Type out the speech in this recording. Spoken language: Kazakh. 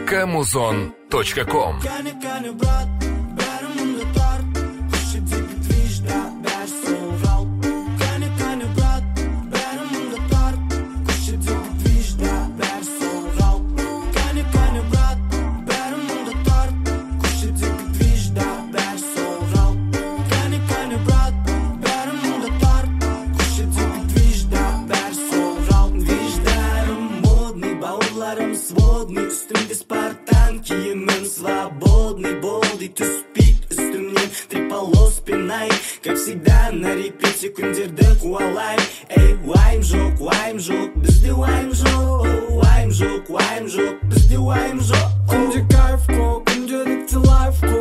Kamuzon.com. Сводный, үстімде спартан, киімім свободный. Болды түспейт үстімнен три полоспен ай. Как всегда на репите күндерді қуалай. Эй, уайым жоқ, бізде уайым жоқ. Уайым жоқ, бізде уайым жоқ. Күнде кайф қо, күнделікті лайф қо.